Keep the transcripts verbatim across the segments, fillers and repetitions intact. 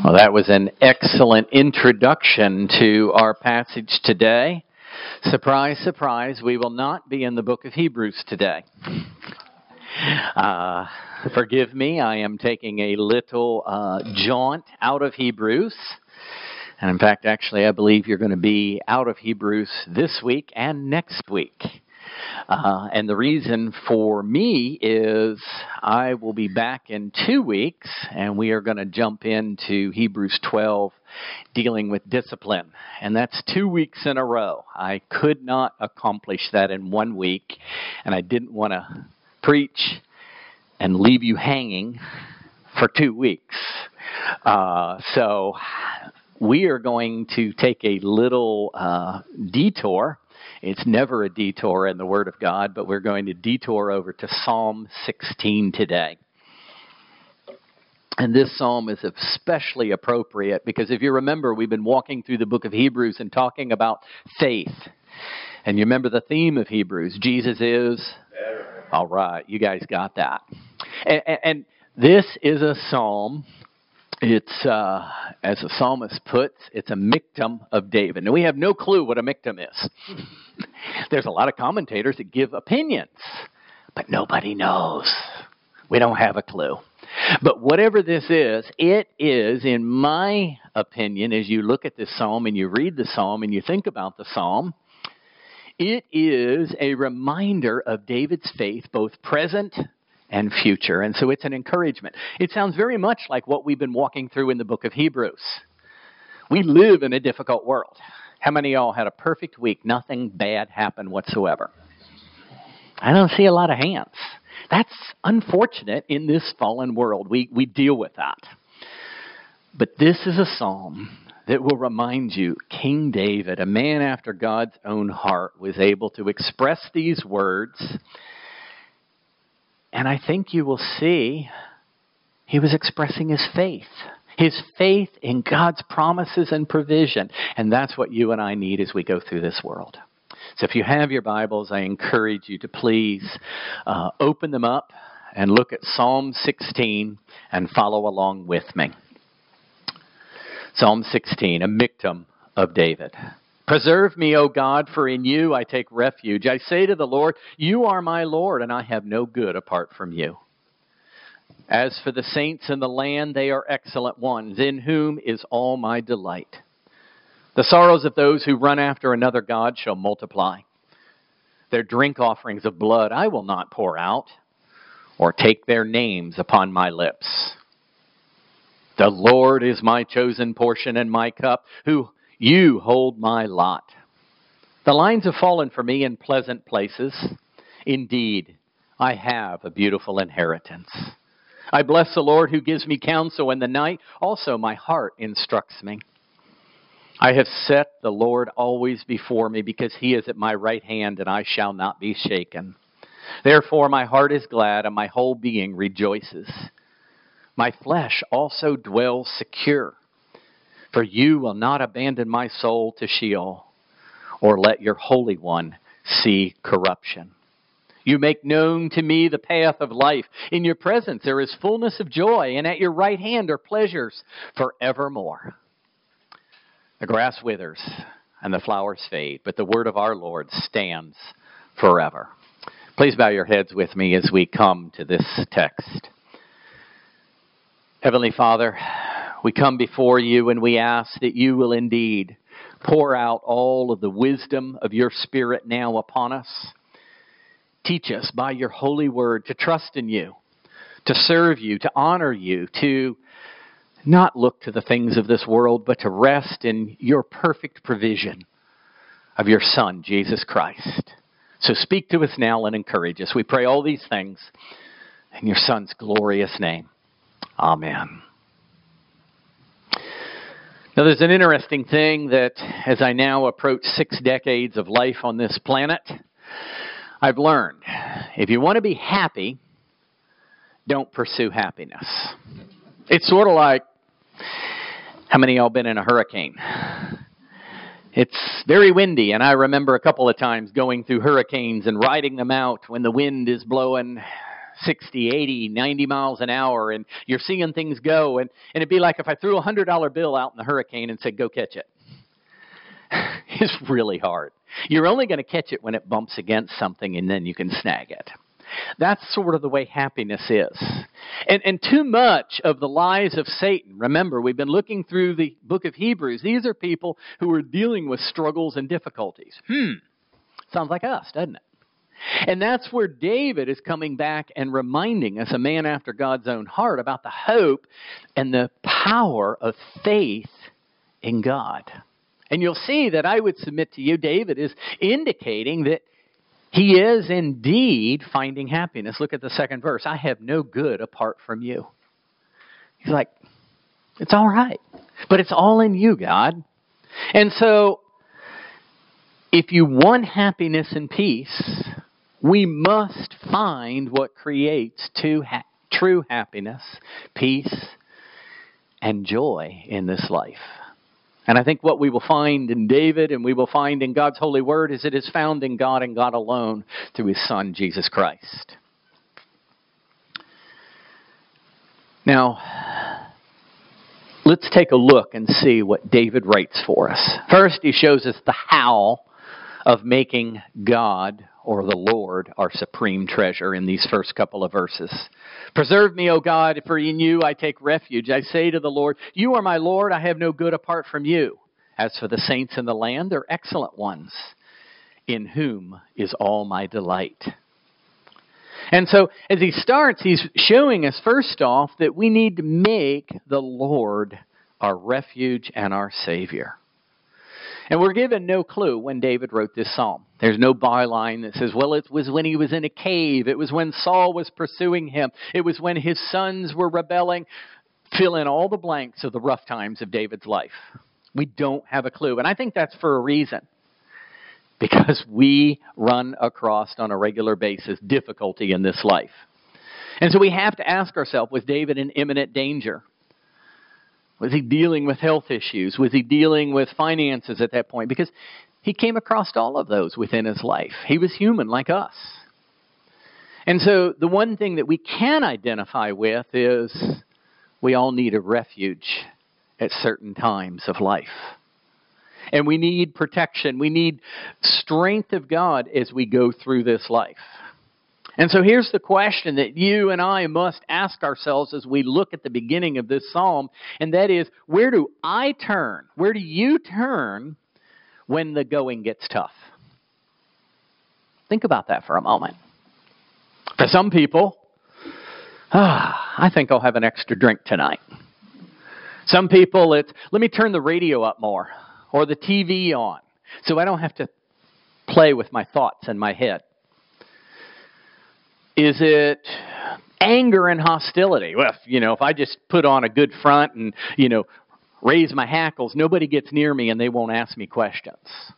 Well, that was an excellent introduction to our passage today. Surprise, surprise, we will not be in the book of Hebrews today. Uh, forgive me, I am taking a little uh, jaunt out of Hebrews. And in fact, actually, I believe you're going to be out of Hebrews this week and next week. Uh, and the reason for me is I will be back in two weeks, and we are going to jump into Hebrews twelve, dealing with discipline. And that's two weeks in a row. I could not accomplish that in one week, and I didn't want to preach and leave you hanging for two weeks. Uh, so we are going to take a little uh, detour. It's never a detour in the Word of God, but we're going to detour over to Psalm sixteen today. And this psalm is especially appropriate because if you remember, we've been walking through the book of Hebrews and talking about faith. And you remember the theme of Hebrews, Jesus is? Better. All right, you guys got that. And, and, and this is a psalm. It's, uh, as the psalmist puts, it's a miktam of David. Now, we have no clue what a miktam is. There's a lot of commentators that give opinions, but nobody knows. We don't have a clue. But whatever this is, it is, in my opinion, as you look at this psalm and you read the psalm and you think about the psalm, it is a reminder of David's faith, both present and future. And so it's an encouragement. It sounds very much like what we've been walking through in the book of Hebrews. We live in a difficult world. How many of y'all had a perfect week? Nothing bad happened whatsoever. I don't see a lot of hands. That's unfortunate in this fallen world. We, we deal with that. But this is a psalm that will remind you, King David, a man after God's own heart, was able to express these words. And I think you will see he was expressing his faith. His faith in God's promises and provision. And that's what you and I need as we go through this world. So if you have your Bibles, I encourage you to please uh, open them up and look at Psalm sixteen and follow along with me. Psalm sixteen, a miktam of David. Preserve me, O God, for in you I take refuge. I say to the Lord, you are my Lord, and I have no good apart from you. As for the saints in the land, they are excellent ones, in whom is all my delight. The sorrows of those who run after another god shall multiply. Their drink offerings of blood I will not pour out, or take their names upon my lips. The Lord is my chosen portion and my cup, who you hold my lot. The lines have fallen for me in pleasant places. Indeed, I have a beautiful inheritance. I bless the Lord who gives me counsel in the night. Also my heart instructs me. I have set the Lord always before me because he is at my right hand and I shall not be shaken. Therefore my heart is glad and my whole being rejoices. My flesh also dwells secure. For you will not abandon my soul to Sheol, or let your Holy One see corruption. You make known to me the path of life. In your presence there is fullness of joy, and at your right hand are pleasures forevermore. The grass withers and the flowers fade, but the word of our Lord stands forever. Please bow your heads with me as we come to this text. Heavenly Father, we come before you and we ask that you will indeed pour out all of the wisdom of your Spirit now upon us. Teach us by your holy word to trust in you, to serve you, to honor you, to not look to the things of this world, but to rest in your perfect provision of your Son, Jesus Christ. So speak to us now and encourage us. We pray all these things in your Son's glorious name. Amen. Now, there's an interesting thing that as I now approach six decades of life on this planet, I've learned. If you want to be happy, don't pursue happiness. It's sort of like, how many of y'all been in a hurricane? It's very windy, and I remember a couple of times going through hurricanes and riding them out when the wind is blowing sixty, eighty, ninety miles an hour, and you're seeing things go. And, and it'd be like if I threw a one hundred dollar bill out in the hurricane and said, go catch it. It's really hard. You're only going to catch it when it bumps against something, and then you can snag it. That's sort of the way happiness is. And, and too much of the lies of Satan, remember, we've been looking through the book of Hebrews. These are people who are dealing with struggles and difficulties. Hmm. Sounds like us, doesn't it? And that's where David is coming back and reminding us, a man after God's own heart, about the hope and the power of faith in God. And you'll see that I would submit to you, David is indicating that he is indeed finding happiness. Look at the second verse. I have no good apart from you. He's like, it's all right, but it's all in you, God. And so, if you want happiness and peace, we must find what creates true, ha- true happiness, peace, and joy in this life. And I think what we will find in David and we will find in God's holy word is it is found in God and God alone through his Son, Jesus Christ. Now, let's take a look and see what David writes for us. First, he shows us the how of making God or the Lord our supreme treasure in these first couple of verses. Preserve me, O God, for in you I take refuge. I say to the Lord, you are my Lord, I have no good apart from you. As for the saints in the land, they're excellent ones, in whom is all my delight. And so, as he starts, he's showing us first off that we need to make the Lord our refuge and our Savior. And we're given no clue when David wrote this psalm. There's no byline that says, well, it was when he was in a cave. It was when Saul was pursuing him. It was when his sons were rebelling. Fill in all the blanks of the rough times of David's life. We don't have a clue. And I think that's for a reason. Because we run across on a regular basis difficulty in this life. And so we have to ask ourselves, was David in imminent danger? Was he dealing with health issues? Was he dealing with finances at that point? Because he came across all of those within his life. He was human like us. And so the one thing that we can identify with is we all need a refuge at certain times of life. And we need protection. We need strength of God as we go through this life. And so here's the question that you and I must ask ourselves as we look at the beginning of this psalm, and that is, where do I turn? Where do you turn when the going gets tough? Think about that for a moment. For some people, ah, I think I'll have an extra drink tonight. Some people, it's, let me turn the radio up more, or the T V on, so I don't have to play with my thoughts in my head. Is it anger and hostility? Well, you know, if I just put on a good front and, you know, raise my hackles, nobody gets near me and they won't ask me questions.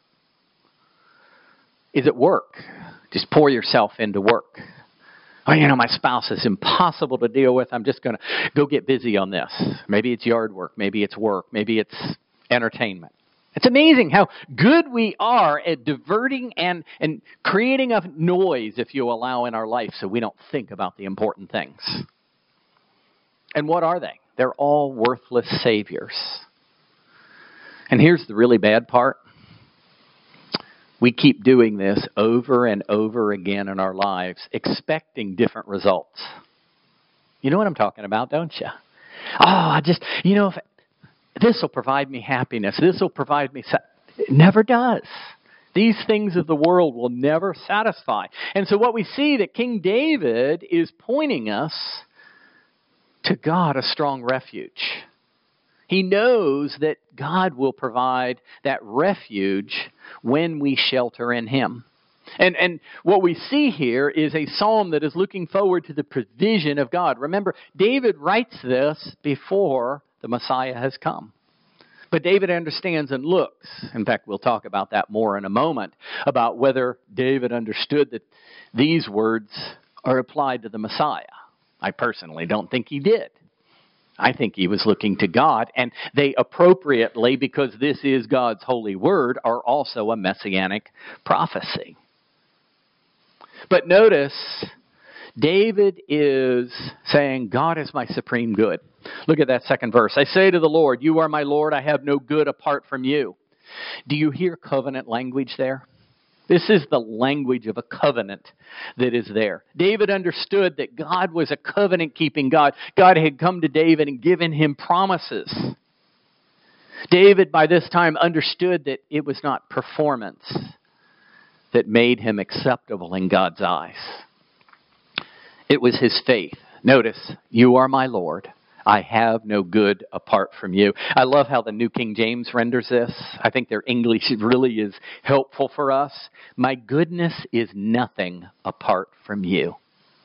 Is it work? Just pour yourself into work. Oh, you know, my spouse is impossible to deal with. I'm just going to go get busy on this. Maybe it's yard work. Maybe it's work. Maybe it's entertainment. It's amazing how good we are at diverting and, and creating a noise, if you allow, in our life so we don't think about the important things. And what are they? They're all worthless saviors. And here's the really bad part. We keep doing this over and over again in our lives, expecting different results. You know what I'm talking about, don't you? Oh, I just, you know, if this will provide me happiness. This will provide me... Sa-. It never does. These things of the world will never satisfy. And so what we see that King David is pointing us to God, a strong refuge. He knows that God will provide that refuge when we shelter in Him. And and what we see here is a psalm that is looking forward to the provision of God. Remember, David writes this before the Messiah has come. But David understands and looks. In fact, we'll talk about that more in a moment, about whether David understood that these words are applied to the Messiah. I personally don't think he did. I think he was looking to God, and they appropriately, because this is God's holy word, are also a messianic prophecy. But notice, David is saying, God is my supreme good. Look at that second verse. I say to the Lord, you are my Lord. I have no good apart from you. Do you hear covenant language there? This is the language of a covenant that is there. David understood that God was a covenant-keeping God. God had come to David and given him promises. David, by this time, understood that it was not performance that made him acceptable in God's eyes. It was his faith. Notice, you are my Lord. I have no good apart from you. I love how the New King James renders this. I think their English really is helpful for us. My goodness is nothing apart from you.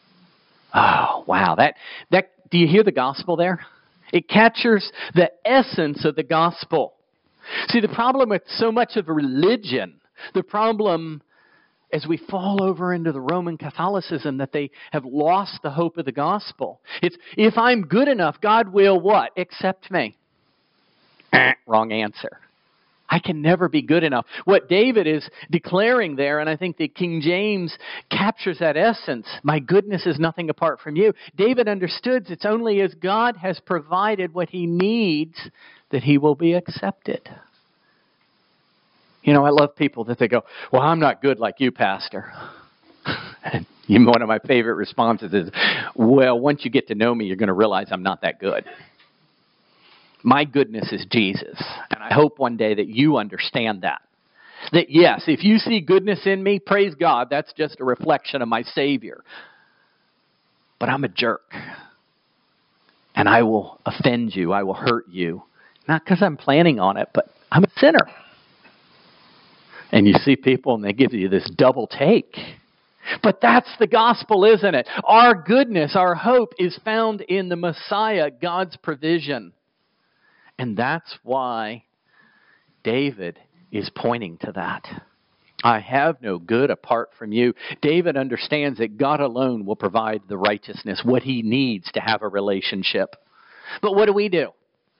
Oh, wow. That, that, do you hear the gospel there? It captures the essence of the gospel. See, the problem with so much of religion, the problem as we fall over into the Roman Catholicism, that they have lost the hope of the gospel. It's, if I'm good enough, God will what? Accept me. Eh, wrong answer. I can never be good enough. What David is declaring there, and I think that King James captures that essence, my goodness is nothing apart from you. David understood it's only as God has provided what he needs that he will be accepted. You know, I love people that they go, well, I'm not good like you, Pastor. And one of my favorite responses is, well, once you get to know me, you're going to realize I'm not that good. My goodness is Jesus. And I hope one day that you understand that. That yes, if you see goodness in me, praise God, that's just a reflection of my Savior. But I'm a jerk. And I will offend you. I will hurt you. Not because I'm planning on it, but I'm a sinner. And you see people and they give you this double take. But that's the gospel, isn't it? Our goodness, our hope is found in the Messiah, God's provision. And that's why David is pointing to that. I have no good apart from you. David understands that God alone will provide the righteousness, what he needs to have a relationship. But what do we do?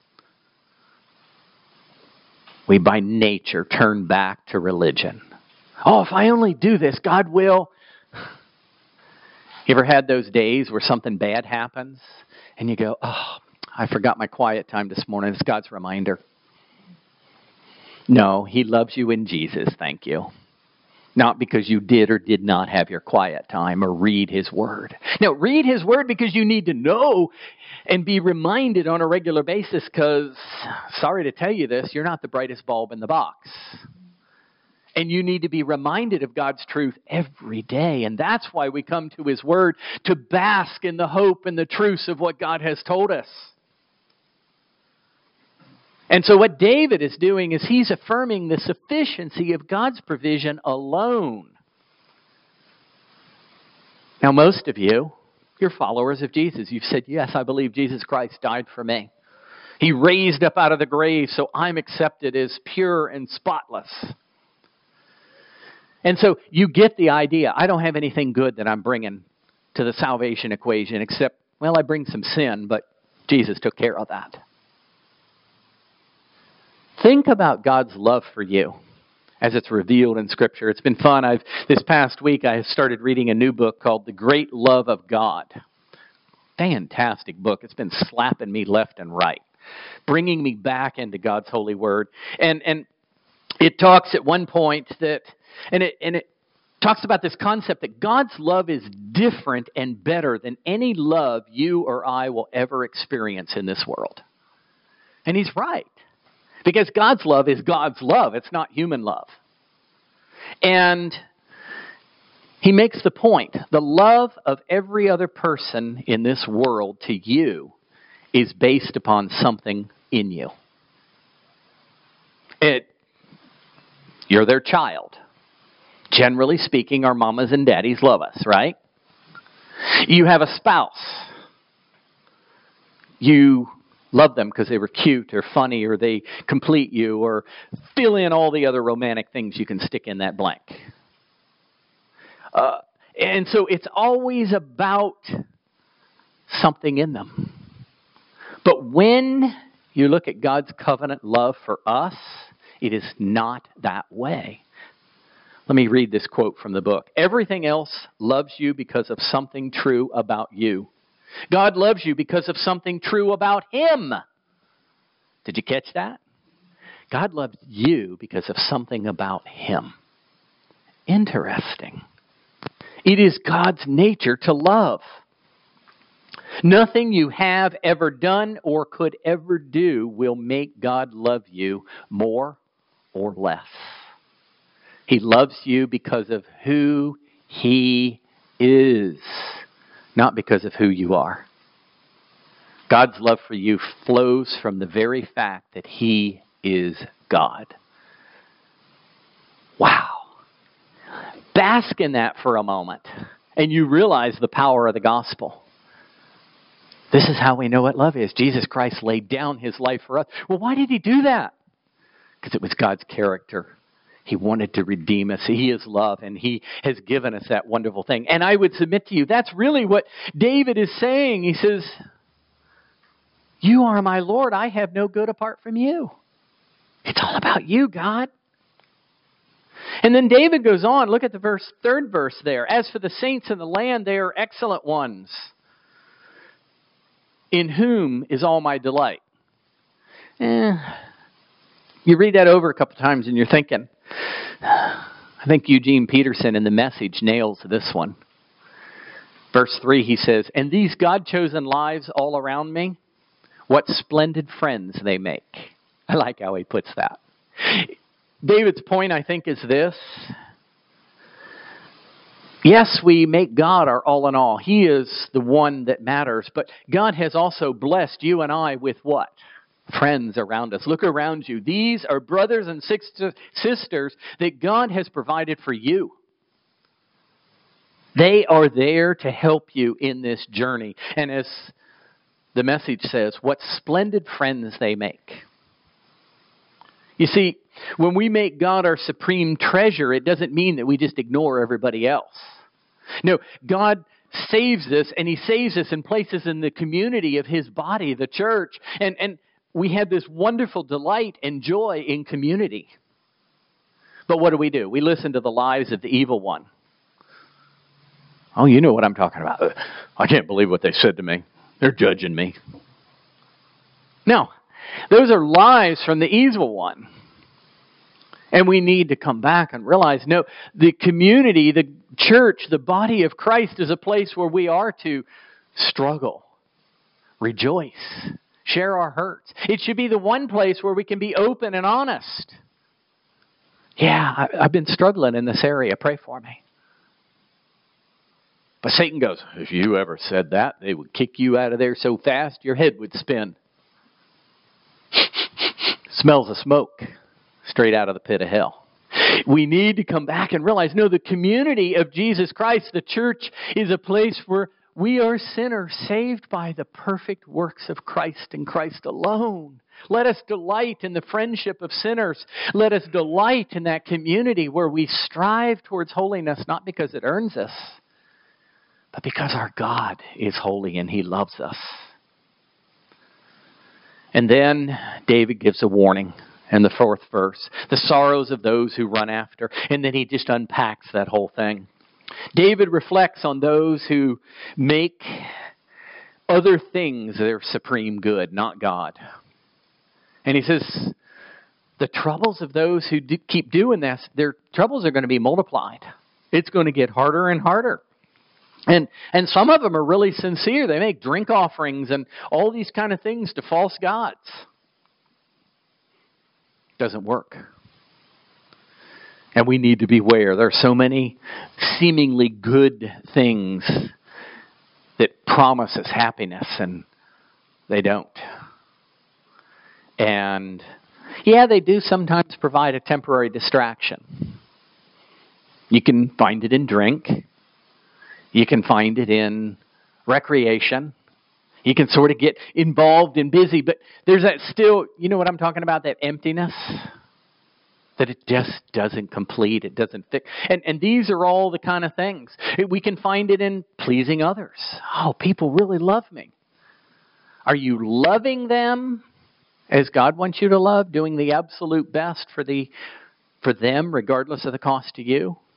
We by nature turn back to religion. Oh, if I only do this, God will. You ever had those days where something bad happens and you go, oh, I forgot my quiet time this morning. It's God's reminder. No, he loves you in Jesus, thank you. Not because you did or did not have your quiet time or read his word. No, read his word because you need to know and be reminded on a regular basis because, sorry to tell you this, you're not the brightest bulb in the box. And you need to be reminded of God's truth every day. And that's why we come to his word, to bask in the hope and the truths of what God has told us. And so what David is doing is he's affirming the sufficiency of God's provision alone. Now, most of you, you're followers of Jesus. You've said, yes, I believe Jesus Christ died for me. He raised up out of the grave, so I'm accepted as pure and spotless. And so you get the idea. I don't have anything good that I'm bringing to the salvation equation except, well, I bring some sin, but Jesus took care of that. Think about God's love for you as it's revealed in Scripture. It's been fun. I've this past week I started reading a new book called The Great Love of God. Fantastic book. It's been slapping me left and right, bringing me back into God's holy word. And and it talks at one point that, and it and it talks about this concept that God's love is different and better than any love you or I will ever experience in this world. And he's right. Because God's love is God's love. It's not human love. And he makes the point. The love of every other person in this world to you is based upon something in you. It, you're their child. Generally speaking, our mamas and daddies love us, right? You have a spouse. You love them because they were cute or funny or they complete you or fill in all the other romantic things you can stick in that blank. Uh, and so it's always about something in them. But when you look at God's covenant love for us, it is not that way. Let me read this quote from the book. Everything else loves you because of something true about you. God loves you because of something true about Him. Did you catch that? God loves you because of something about Him. Interesting. It is God's nature to love. Nothing you have ever done or could ever do will make God love you more or less. He loves you because of who He is, not because of who you are. God's love for you flows from the very fact that He is God. Wow. Bask in that for a moment, and you realize the power of the gospel. This is how we know what love is. Jesus Christ laid down His life for us. Well, why did He do that? Because it was God's character. He wanted to redeem us. He is love, and He has given us that wonderful thing. And I would submit to you, that's really what David is saying. He says, you are my Lord. I have no good apart from you. It's all about you, God. And then David goes on. Look at the verse, third verse there. As for the saints in the land, they are excellent ones, in whom is all my delight. Eh, you read that over a couple times and you're thinking, I think Eugene Peterson in The Message nails this one. Verse three, he says, and these God-chosen lives all around me, what splendid friends they make. I like how he puts that. David's point, I think, is this. Yes, we make God our all in all. He is the one that matters. But God has also blessed you and I with what? Friends around us. Look around you. These are brothers and sisters that God has provided for you. They are there to help you in this journey. And as the Message says, what splendid friends they make. You see, when we make God our supreme treasure, it doesn't mean that we just ignore everybody else. No, God saves us, and He saves us in places in the community of His body, the church. And, and we have this wonderful delight and joy in community. But what do we do? We listen to the lies of the evil one. Oh, you know what I'm talking about. I can't believe what they said to me. They're judging me. No, those are lies from the evil one. And we need to come back and realize, no, the community, the church, the body of Christ is a place where we are to struggle, rejoice, share our hurts. It should be the one place where we can be open and honest. Yeah, I, I've been struggling in this area. Pray for me. But Satan goes, if you ever said that, they would kick you out of there so fast your head would spin. Smells of smoke straight out of the pit of hell. We need to come back and realize, no, the community of Jesus Christ, the church, is a place where we are sinners saved by the perfect works of Christ and Christ alone. Let us delight in the friendship of sinners. Let us delight in that community where we strive towards holiness, not because it earns us, but because our God is holy and He loves us. And then David gives a warning in the fourth verse. The sorrows of those who run after. And then he just unpacks that whole thing. David reflects on those who make other things their supreme good, not God. And he says, the troubles of those who do keep doing this, their troubles are going to be multiplied. It's going to get harder and harder. And and some of them are really sincere. They make drink offerings and all these kind of things to false gods. Doesn't work. And we need to beware. There are so many seemingly good things that promise us happiness, and they don't. And yeah, they do sometimes provide a temporary distraction. You can find it in drink. You can find it in recreation. You can sort of get involved and busy, but there's that still, you know what I'm talking about, that emptiness that it just doesn't complete, it doesn't fit. And, and these are all the kind of things. We can find it in pleasing others. Oh, people really love me. Are you loving them as God wants you to love, doing the absolute best for the for them, regardless of the cost to you?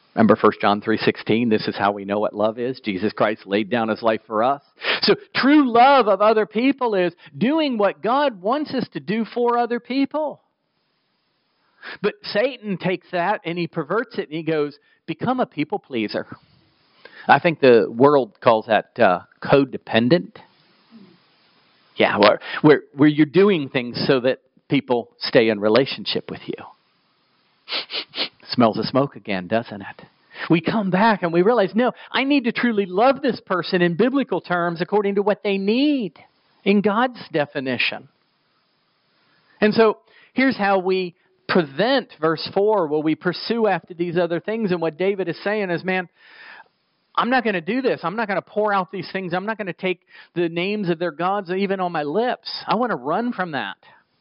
Remember First John three sixteen, this is how we know what love is. Jesus Christ laid down his life for us. So true love of other people is doing what God wants us to do for other people. But Satan takes that and he perverts it and he goes, become a people pleaser. I think the world calls that uh, codependent. Yeah, where, where, where you're doing things so that people stay in relationship with you. Smells of smoke again, doesn't it? We come back and we realize, no, I need to truly love this person in biblical terms according to what they need in God's definition. And so here's how we prevent, verse four, will we pursue after these other things? And what David is saying is, man, I'm not going to do this. I'm not going to pour out these things. I'm not going to take the names of their gods even on my lips. I want to run from that.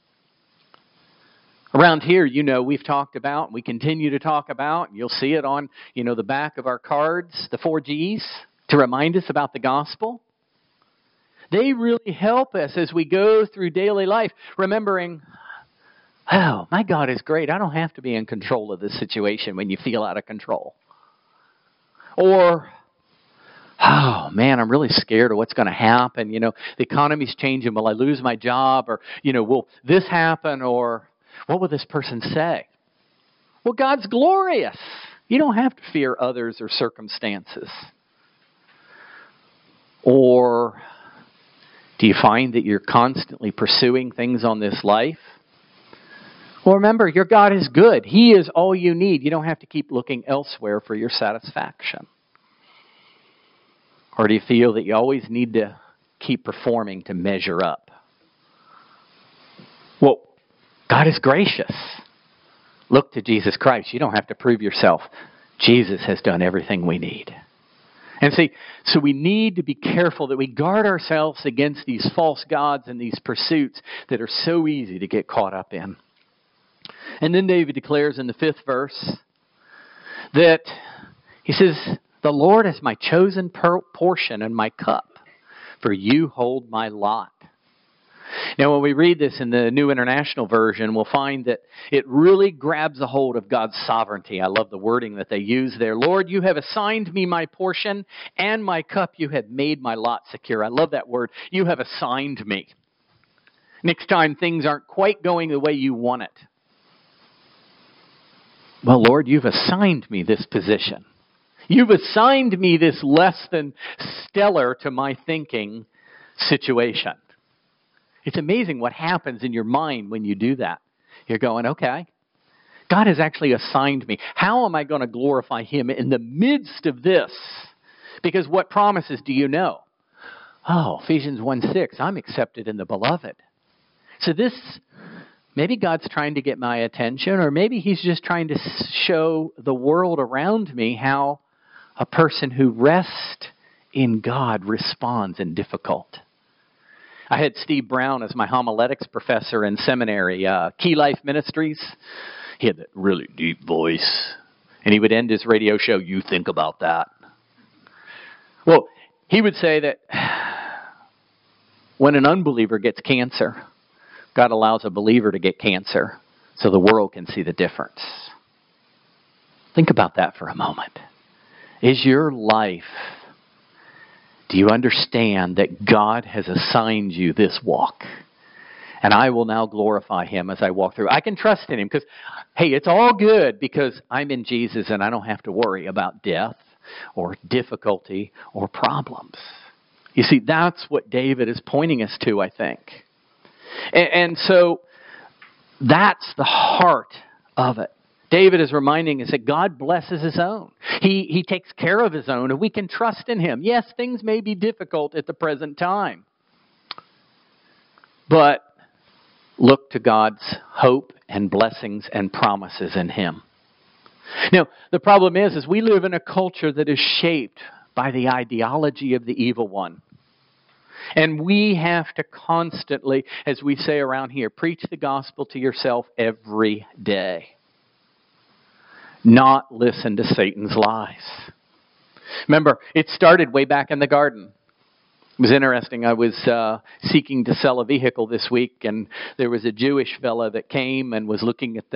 Around here, you know, we've talked about, we continue to talk about, you'll see it on, you know, the back of our cards, the four G's, to remind us about the gospel. They really help us as we go through daily life, remembering, oh, my God is great. I don't have to be in control of this situation when you feel out of control. Or, oh, man, I'm really scared of what's going to happen. You know, the economy's changing. Will I lose my job? Or, you know, will this happen? Or what will this person say? Well, God's glorious. You don't have to fear others or circumstances. Or do you find that you're constantly pursuing things on this life? Well, remember, your God is good. He is all you need. You don't have to keep looking elsewhere for your satisfaction. Or do you feel that you always need to keep performing to measure up? Well, God is gracious. Look to Jesus Christ. You don't have to prove yourself. Jesus has done everything we need. And see, so we need to be careful that we guard ourselves against these false gods and these pursuits that are so easy to get caught up in. And then David declares in the fifth verse that he says, the Lord is my chosen portion and my cup, for you hold my lot. Now, when we read this in the New International Version, we'll find that it really grabs a hold of God's sovereignty. I love the wording that they use there. Lord, you have assigned me my portion and my cup. You have made my lot secure. I love that word. You have assigned me. Next time things aren't quite going the way you want it. Well, Lord, you've assigned me this position. You've assigned me this less than stellar to my thinking situation. It's amazing what happens in your mind when you do that. You're going, okay, God has actually assigned me. How am I going to glorify Him in the midst of this? Because what promises do you know? Oh, Ephesians one six, I'm accepted in the beloved. So this, maybe God's trying to get my attention, or maybe He's just trying to show the world around me how a person who rests in God responds in difficult. I had Steve Brown as my homiletics professor in seminary, uh, Key Life Ministries. He had that really deep voice. And he would end his radio show, you think about that. Well, he would say that when an unbeliever gets cancer, God allows a believer to get cancer so the world can see the difference. Think about that for a moment. Is your life, do you understand that God has assigned you this walk? And I will now glorify Him as I walk through. I can trust in Him because, hey, it's all good because I'm in Jesus and I don't have to worry about death or difficulty or problems. You see, that's what David is pointing us to, I think. And, and so that's the heart of it. David is reminding us that God blesses His own. He, he takes care of His own, and we can trust in Him. Yes, things may be difficult at the present time. But look to God's hope and blessings and promises in Him. Now, the problem is, is we live in a culture that is shaped by the ideology of the evil one. And we have to constantly, as we say around here, preach the gospel to yourself every day. Not listen to Satan's lies. Remember, it started way back in the garden. It was interesting. I was uh, seeking to sell a vehicle this week, and there was a Jewish fella that came and was looking at the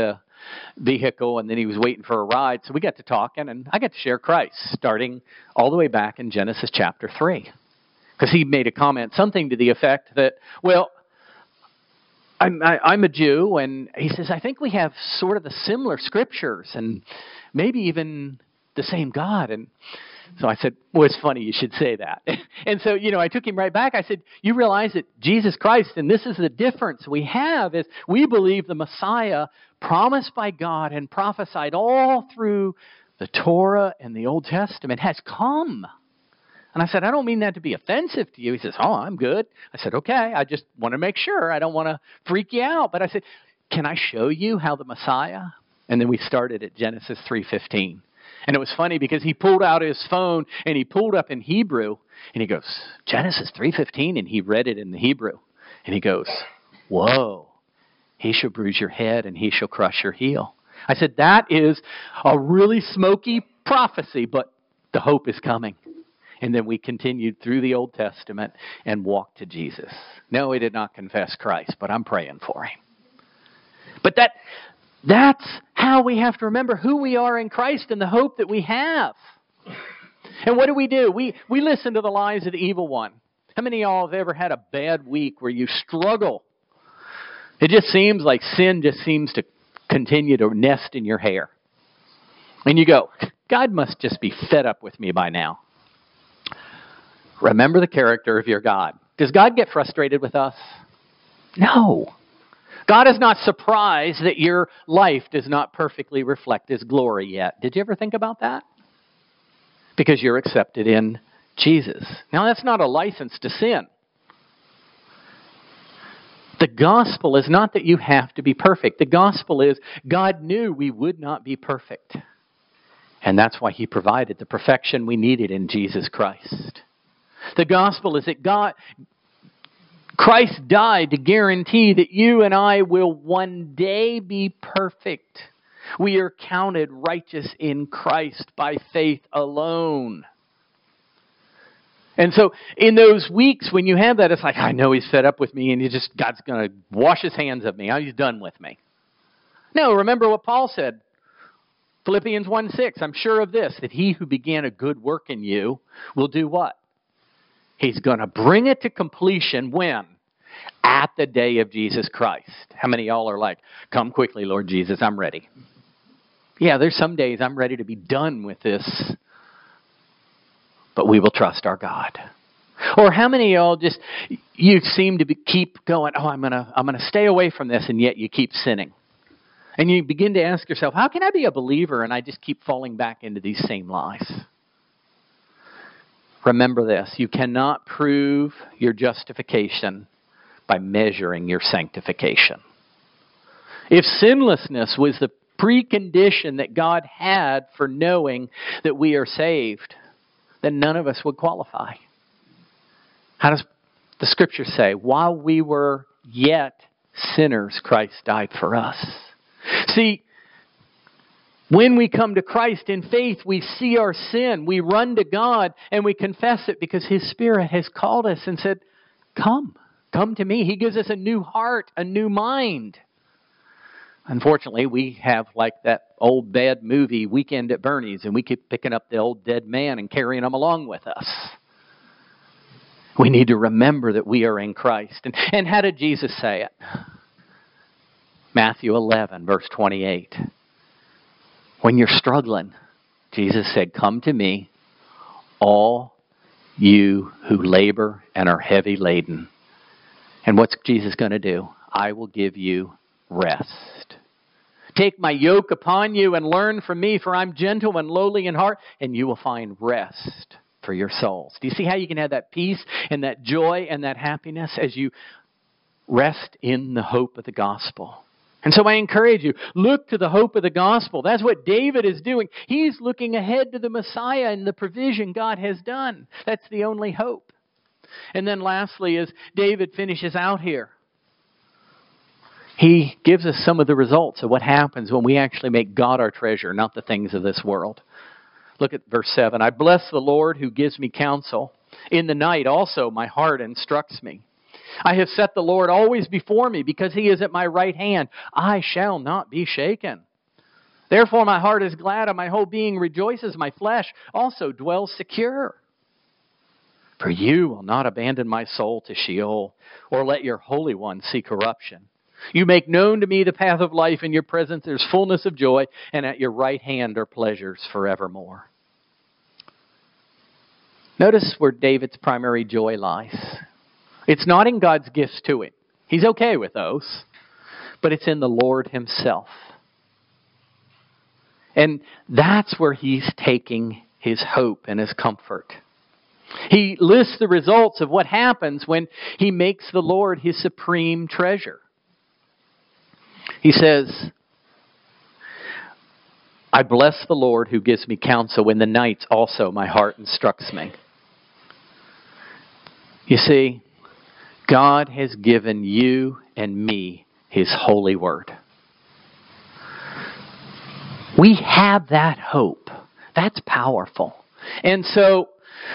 vehicle, and then he was waiting for a ride. So we got to talking, and I got to share Christ, starting all the way back in Genesis chapter three. Because he made a comment, something to the effect that, well, I'm, I, I'm a Jew, and he says, I think we have sort of the similar scriptures, and maybe even the same God. And so I said, well, it's funny you should say that. And so, you know, I took him right back. I said, you realize that Jesus Christ, and this is the difference we have, is we believe the Messiah promised by God and prophesied all through the Torah and the Old Testament has come. And I said, I don't mean that to be offensive to you. He says, oh, I'm good. I said, okay, I just want to make sure. I don't want to freak you out. But I said, can I show you how the Messiah? And then we started at Genesis three fifteen. And it was funny because he pulled out his phone and he pulled up in Hebrew. And he goes, Genesis three fifteen. And he read it in the Hebrew. And he goes, whoa, he shall bruise your head and he shall crush your heel. I said, that is a really smoky prophecy, but the hope is coming. And then we continued through the Old Testament and walked to Jesus. No, he did not confess Christ, but I'm praying for him. But that that's how we have to remember who we are in Christ and the hope that we have. And what do we do? We we listen to the lies of the evil one. How many of y'all have ever had a bad week where you struggle? It just seems like sin just seems to continue to nest in your hair. And you go, God must just be fed up with me by now. Remember the character of your God. Does God get frustrated with us? No. God is not surprised that your life does not perfectly reflect His glory yet. Did you ever think about that? Because you're accepted in Jesus. Now, that's not a license to sin. The gospel is not that you have to be perfect. The gospel is God knew we would not be perfect. And that's why He provided the perfection we needed in Jesus Christ. The gospel is that God, Christ died to guarantee that you and I will one day be perfect. We are counted righteous in Christ by faith alone. And so in those weeks when you have that, it's like, I know He's fed up with me and he just God's going to wash His hands of me. He's done with me. No, remember what Paul said. Philippians one six, I'm sure of this, that He who began a good work in you will do what? He's going to bring it to completion when? At the day of Jesus Christ. How many of y'all are like, come quickly, Lord Jesus, I'm ready. Yeah, there's some days I'm ready to be done with this. But we will trust our God. Or how many of y'all just, you seem to be, keep going, oh, I'm going to I'm going to stay away from this, and yet you keep sinning. And you begin to ask yourself, how can I be a believer and I just keep falling back into these same lies? Remember this, you cannot prove your justification by measuring your sanctification. If sinlessness was the precondition that God had for knowing that we are saved, then none of us would qualify. How does the Scripture say? While we were yet sinners, Christ died for us. See, when we come to Christ in faith, we see our sin. We run to God and we confess it because His Spirit has called us and said, come, come to me. He gives us a new heart, a new mind. Unfortunately, we have like that old bad movie, Weekend at Bernie's, and we keep picking up the old dead man and carrying him along with us. We need to remember that we are in Christ. And, and how did Jesus say it? Matthew eleven, verse twenty-eight. When you're struggling, Jesus said, come to me, all you who labor and are heavy laden. And what's Jesus going to do? I will give you rest. Take my yoke upon you and learn from me, for I'm gentle and lowly in heart, and you will find rest for your souls. Do you see how you can have that peace and that joy and that happiness as you rest in the hope of the gospel? And so I encourage you, look to the hope of the gospel. That's what David is doing. He's looking ahead to the Messiah and the provision God has done. That's the only hope. And then lastly, as David finishes out here, he gives us some of the results of what happens when we actually make God our treasure, not the things of this world. Look at verse seven. I bless the Lord who gives me counsel. In the night also my heart instructs me. I have set the Lord always before me because He is at my right hand. I shall not be shaken. Therefore my heart is glad and my whole being rejoices. My flesh also dwells secure. For you will not abandon my soul to Sheol, or let your Holy One see corruption. You make known to me the path of life. In your presence there's fullness of joy, and at your right hand are pleasures forevermore. Notice where David's primary joy lies. It's not in God's gifts to him. He's okay with those. But it's in the Lord himself. And that's where he's taking his hope and his comfort. He lists the results of what happens when he makes the Lord his supreme treasure. He says, I bless the Lord who gives me counsel. In the nights also my heart instructs me. You see, God has given you and me his holy word. We have that hope. That's powerful. And so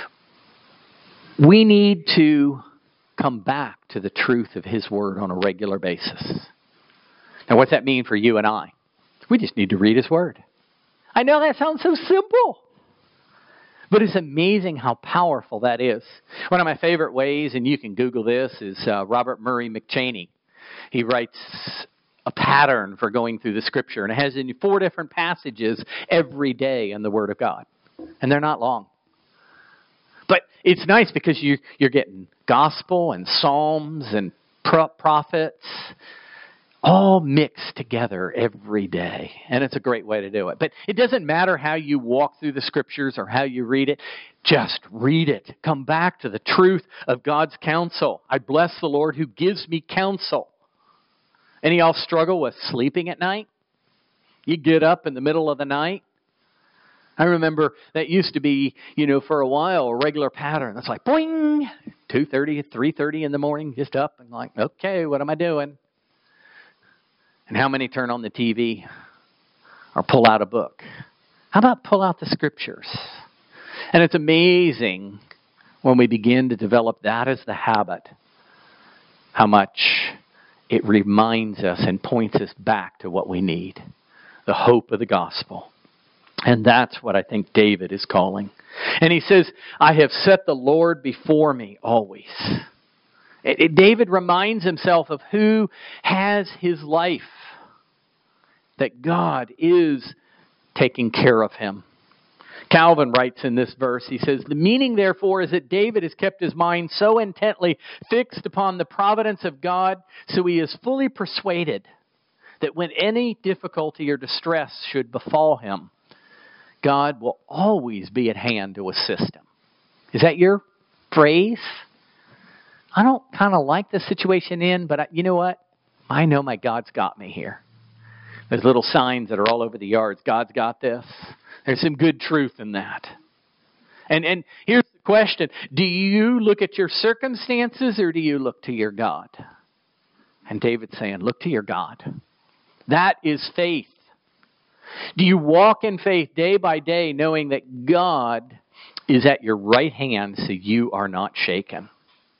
we need to come back to the truth of his word on a regular basis. Now, what's that mean for you and I? We just need to read his word. I know that sounds so simple, but it's amazing how powerful that is. One of my favorite ways, and you can Google this, is uh, Robert Murray McChaney. He writes a pattern for going through the Scripture, and it has in four different passages every day in the Word of God. And they're not long. But it's nice because you, you're getting gospel and psalms and pro- prophets all mixed together every day. And it's a great way to do it. But it doesn't matter how you walk through the Scriptures or how you read it. Just read it. Come back to the truth of God's counsel. I bless the Lord who gives me counsel. Any of y'all struggle with sleeping at night? You get up in the middle of the night. I remember that used to be, you know, for a while, a regular pattern. That's like, boing, two thirty, three thirty in the morning, just up and like, okay, what am I doing? And how many turn on the T V or pull out a book? How about pull out the Scriptures? And it's amazing when we begin to develop that as the habit, how much it reminds us and points us back to what we need, the hope of the gospel. And that's what I think David is calling. And he says, I have set the Lord before me always. It, it, David reminds himself of who has his life, that God is taking care of him. Calvin writes in this verse, he says, the meaning therefore is that David has kept his mind so intently fixed upon the providence of God, so he is fully persuaded that when any difficulty or distress should befall him, God will always be at hand to assist him. Is that your phrase? I don't kind of like the situation in, but I, you know what? I know my God's got me here. There's little signs that are all over the yards. God's got this. There's some good truth in that. And and here's the question. Do you look at your circumstances or do you look to your God? And David's saying, look to your God. That is faith. Do you walk in faith day by day knowing that God is at your right hand so you are not shaken?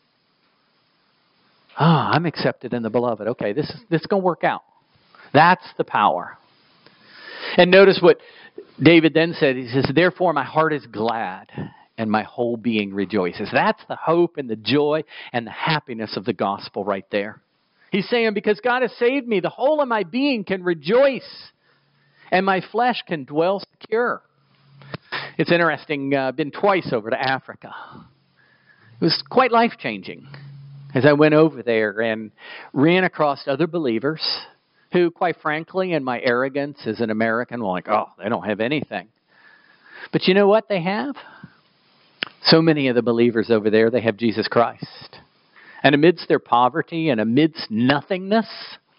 Ah, oh, I'm accepted in the beloved. Okay, this is this is going to work out. That's the power. And notice what David then said. He says, therefore my heart is glad and my whole being rejoices. That's the hope and the joy and the happiness of the gospel right there. He's saying, because God has saved me, the whole of my being can rejoice and my flesh can dwell secure. It's interesting. I've uh, been twice over to Africa. It was quite life-changing as I went over there and ran across other believers who, quite frankly, in my arrogance as an American, were like, oh, they don't have anything. But you know what they have? So many of the believers over there, they have Jesus Christ. And amidst their poverty and amidst nothingness,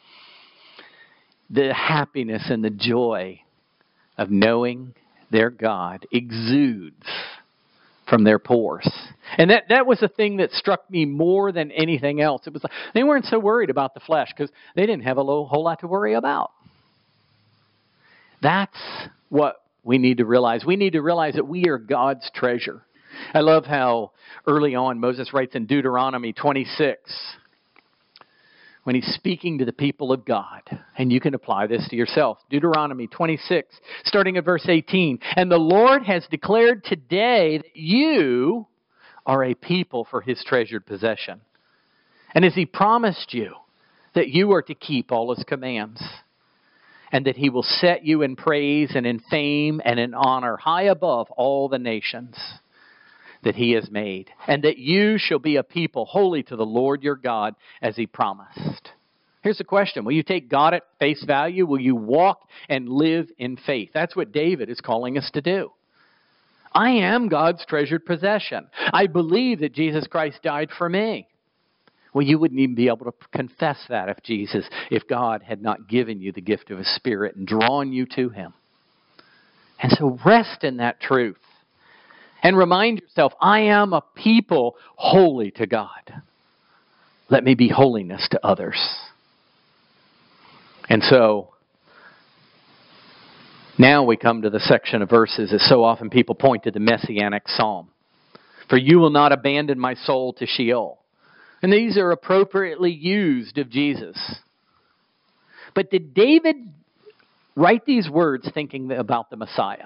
the happiness and the joy of knowing their God exudes from their pores. And that, that was the thing that struck me more than anything else. It was like, they weren't so worried about the flesh because they didn't have a lo- whole lot to worry about. That's what we need to realize. We need to realize that we are God's treasure. I love how early on Moses writes in Deuteronomy twenty-six, when he's speaking to the people of God. And you can apply this to yourself. Deuteronomy twenty-six, starting at verse eighteen. And the Lord has declared today that you are a people for his treasured possession. And as he promised you that you are to keep all his commands, and that he will set you in praise and in fame and in honor high above all the nations that he has made, and that you shall be a people holy to the Lord your God as he promised. Here's the question. Will you take God at face value? Will you walk and live in faith? That's what David is calling us to do. I am God's treasured possession. I believe that Jesus Christ died for me. Well, you wouldn't even be able to confess that if Jesus, if God had not given you the gift of his Spirit and drawn you to him. And so rest in that truth. And remind yourself, I am a people holy to God. Let me be holiness to others. And so, now we come to the section of verses that so often people point to the Messianic Psalm. For you will not abandon my soul to Sheol. And these are appropriately used of Jesus. But did David write these words thinking about the Messiah?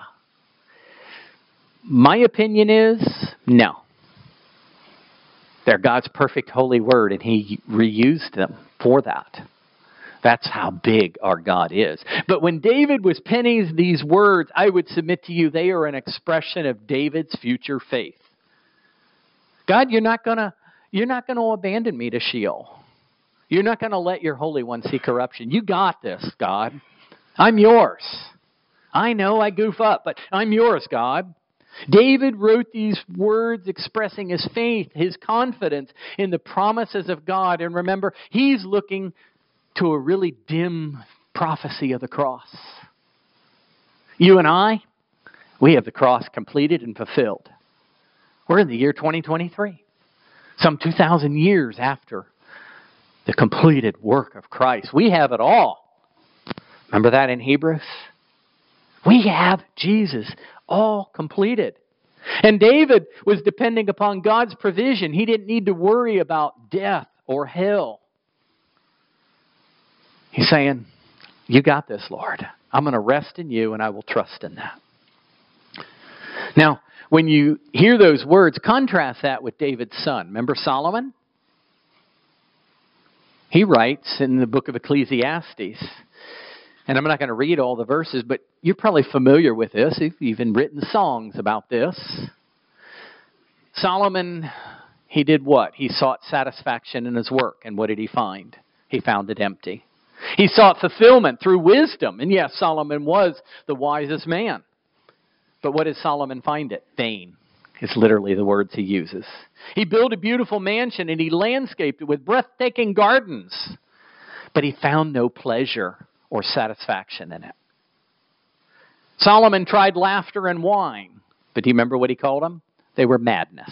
My opinion is, no. They're God's perfect holy word, and he reused them for that. That's how big our God is. But when David was penning these words, I would submit to you, they are an expression of David's future faith. God, you're not going to you're not going to abandon me to Sheol. You're not going to let your Holy One see corruption. You got this, God. I'm yours. I know I goof up, but I'm yours, God. David wrote these words expressing his faith, his confidence in the promises of God. And remember, he's looking to a really dim prophecy of the cross. You and I, we have the cross completed and fulfilled. We're in the year twenty twenty-three, some two thousand years after the completed work of Christ. We have it all. Remember that in Hebrews? We have Jesus all completed. And David was depending upon God's provision. He didn't need to worry about death or hell. He's saying, you got this, Lord. I'm going to rest in you and I will trust in that. Now, when you hear those words, contrast that with David's son. Remember Solomon? He writes in the book of Ecclesiastes, and I'm not going to read all the verses, but you're probably familiar with this. You've even written songs about this. Solomon, he did what? He sought satisfaction in his work. And what did he find? He found it empty. He sought fulfillment through wisdom. And yes, Solomon was the wisest man. But what did Solomon find it? Vain. It's literally the words he uses. He built a beautiful mansion and he landscaped it with breathtaking gardens. But he found no pleasure or satisfaction in it. Solomon tried laughter and wine. But do you remember what he called them? They were madness.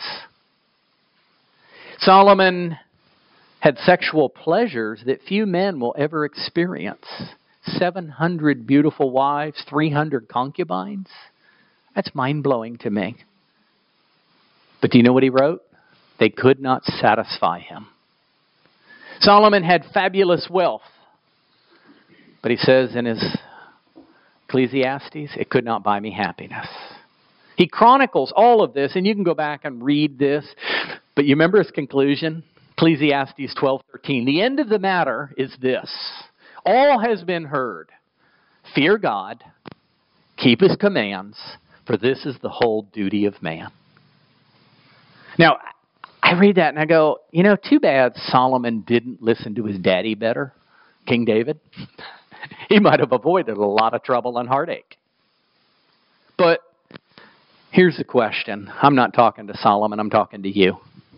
Solomon had sexual pleasures that few men will ever experience. seven hundred beautiful wives, three hundred concubines. That's mind-blowing to me. But do you know what he wrote? They could not satisfy him. Solomon had fabulous wealth. But he says in his Ecclesiastes, it could not buy me happiness. He chronicles all of this, and you can go back and read this. But you remember his conclusion? Ecclesiastes twelve thirteen. The end of the matter is this. All has been heard. Fear God, keep his commands, for this is the whole duty of man. Now, I read that and I go, you know, too bad Solomon didn't listen to his daddy better, King David. He might have avoided a lot of trouble and heartache. But here's the question. I'm not talking to Solomon, I'm talking to you.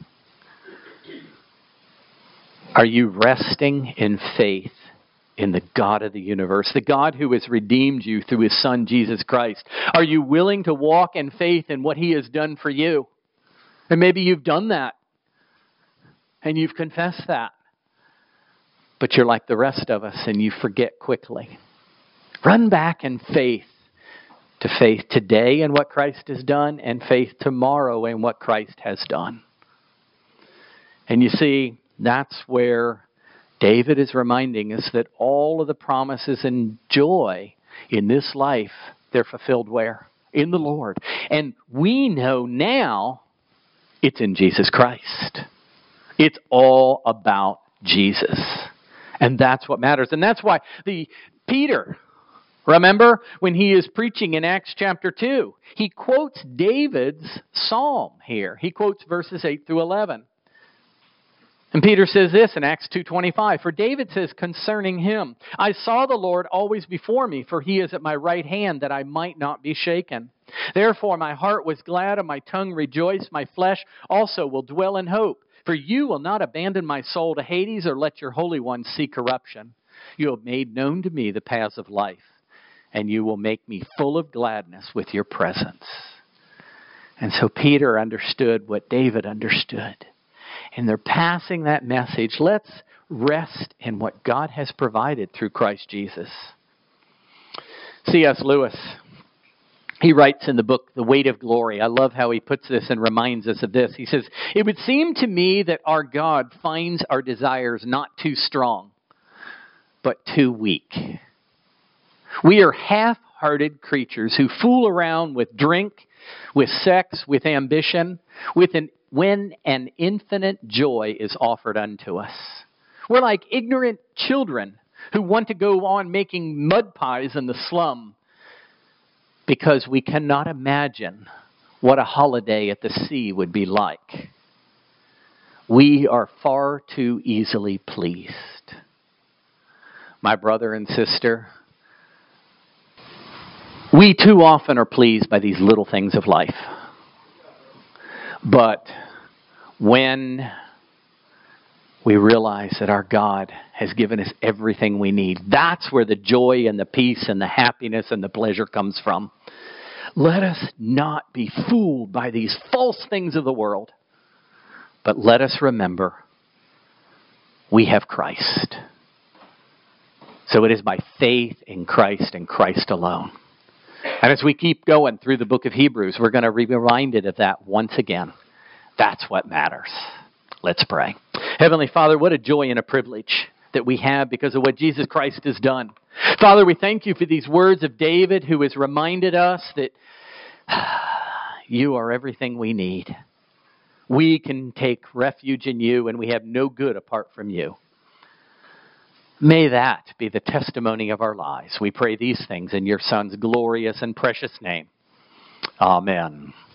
Are you resting in faith in the God of the universe, the God who has redeemed you through his Son, Jesus Christ? Are you willing to walk in faith in what he has done for you? And maybe you've done that. And you've confessed that. But you're like the rest of us and you forget quickly. Run back in faith to faith today in what Christ has done and faith tomorrow in what Christ has done. And you see, that's where David is reminding us that all of the promises and joy in this life, they're fulfilled where? In the Lord. And we know now it's in Jesus Christ. It's all about Jesus. And that's what matters. And that's why the Peter, remember when he is preaching in Acts chapter two, he quotes David's psalm here. He quotes verses eight through eleven. And Peter says this in Acts two twenty-five, for David says concerning him, I saw the Lord always before me, for he is at my right hand, that I might not be shaken. Therefore my heart was glad and my tongue rejoiced. My flesh also will dwell in hope. For you will not abandon my soul to Hades or let your Holy One see corruption. You have made known to me the paths of life, and you will make me full of gladness with your presence. And so Peter understood what David understood. And they're passing that message. Let's rest in what God has provided through Christ Jesus. C S Lewis, he writes in the book, The Weight of Glory. I love how he puts this and reminds us of this. He says, it would seem to me that our God finds our desires not too strong, but too weak. We are half-hearted creatures who fool around with drink, with sex, with ambition, with an when an infinite joy is offered unto us. We're like ignorant children who want to go on making mud pies in the slum because we cannot imagine what a holiday at the sea would be like. We are far too easily pleased. My brother and sister, we too often are pleased by these little things of life. But when we realize that our God has given us everything we need, that's where the joy and the peace and the happiness and the pleasure comes from. Let us not be fooled by these false things of the world, but let us remember we have Christ. So it is by faith in Christ and Christ alone. And as we keep going through the book of Hebrews, we're going to be reminded of that once again. That's what matters. Let's pray. Heavenly Father, what a joy and a privilege that we have because of what Jesus Christ has done. Father, we thank you for these words of David, who has reminded us that you are everything we need. We can take refuge in you, and we have no good apart from you. May that be the testimony of our lives. We pray these things in your Son's glorious and precious name. Amen.